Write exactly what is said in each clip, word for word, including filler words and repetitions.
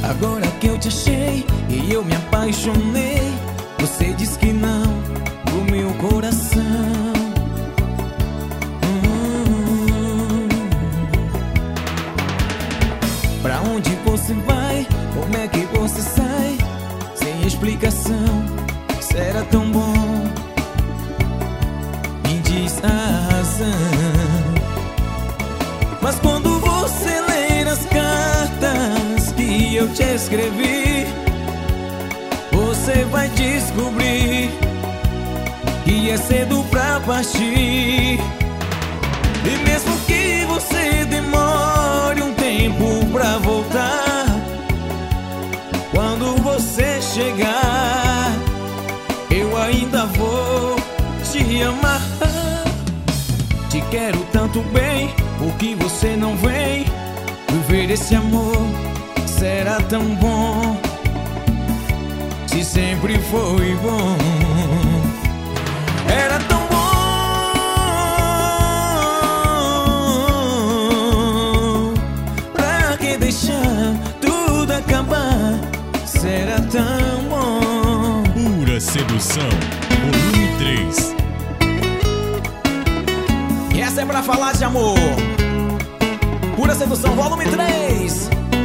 Agora que eu te achei e eu me apaixonei, você diz que não pro meu coração. hum. Pra onde você vai? Como é que você sai? Sem explicação, será tão bom. Me diz a razão. Mas quando você ler as cartas que eu te escrevi, você vai descobrir que é cedo pra partir. E mesmo que você demore um tempo pra voltar, quando você chegar, eu ainda vou te amar. Te quero tanto bem, por que você não vem? Viver esse amor será tão bom, se sempre foi bom. Era tão bom, pra que deixar tudo acabar? Será tão bom. Pura Sedução, volume três. E essa é pra falar de amor. Pura Sedução, volume três.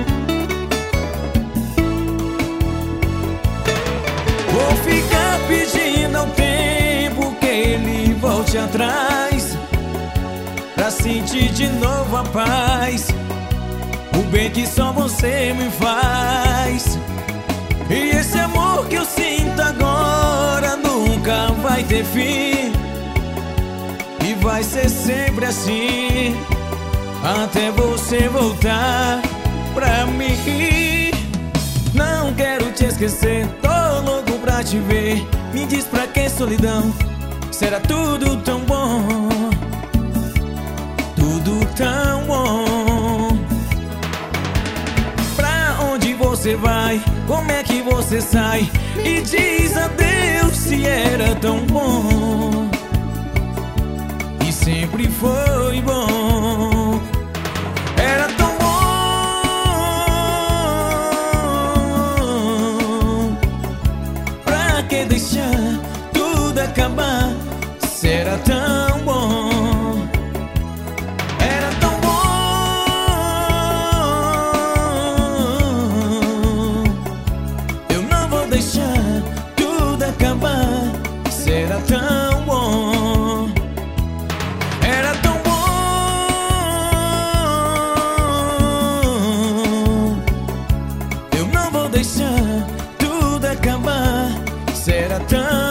Vou ficar pedindo ao tempo que ele volte atrás, pra sentir de novo a paz, o bem que só você me faz. E esse amor que eu sinto agora nunca vai ter fim, e vai ser sempre assim, até você voltar pra mim. Não quero te esquecer, tô louco pra te ver. Me diz pra que solidão? Será tudo tão bom, tudo tão bom. Pra onde você vai? Como é que você sai? E diz adeus se era tão bom, e sempre foi bom. Era tão bom, pra que deixar tudo acabar? Será tão bom. Era tão bom, eu não vou deixar tudo acabar. Será tão bom. Era tão bom, eu não vou deixar tudo acabar. Será tão